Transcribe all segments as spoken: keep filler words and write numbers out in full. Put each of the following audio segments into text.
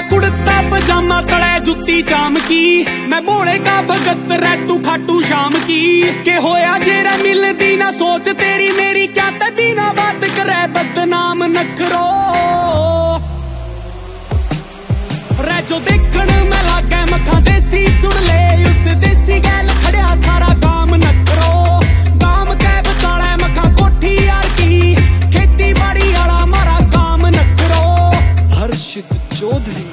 कुड़ता पजामा तले जुत्ती चाम की, मैं भोले का भगत रै तू खाटू शाम की। के होया जेरा मिलदी ना सोच तेरी मेरी, क्या तभी ना बात करे बदनाम नखरो रै जो देखण मैं लागे मखा देसी। सुन ले उस देसी गैल खड़िया सारा काम नखरो। गाम कै बताले मखा कोठी यार की, खेती बाड़ी वाला मारा काम नखरो। हर्षित चौधरी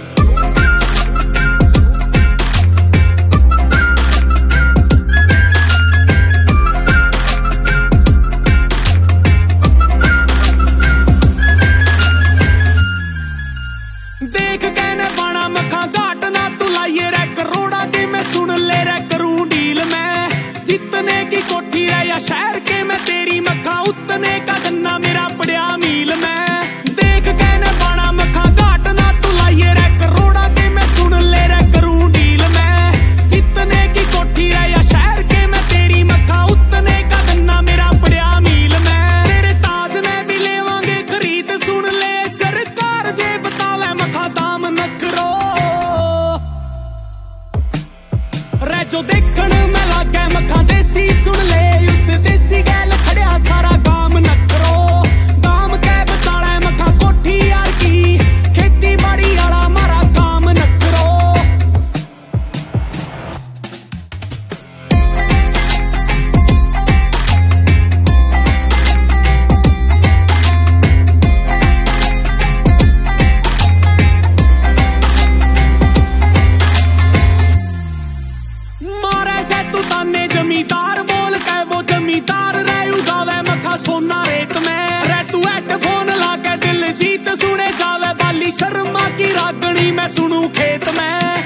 देख कहने बाना मखा घाट ना तू लाइए रे करोड़ा की, मैं सुन ले रे करूं डील में। जितने की कोठी है या शहर के मैं तेरी मखा, उतने का गन्ना मेरा पड़िया मील में। देख कहने बाना मखा घाट ना तू लाइए रे करोड़ा की, मैं सुन ले रे करूं डील में। जितने की कोठी है या शहर के मैं तेरी मखा, उतने का गन्ना मेरा पड़िया मील में। तेरे ताज ने भी लेवांगे खरीद, सुन ले सरकार जे बता ले मखा दाम नखरो रै जो देखण मैं लागे मखा देसी। सुन ले उस देसी गैल खड़िया सारा काम नखरो। दाम कै बताले मखा कोठी यार की, खेती बाड़ी वाला मारा काम नखरो। मारे से तू ताने जमींदार बोल के वो जमींदार रे उगावे मखा सोना रेत में। रे तू हेडफोन ला के दिल जीत सुने जावे, बाली शर्मा की रागनी मैं सुनू खेत में।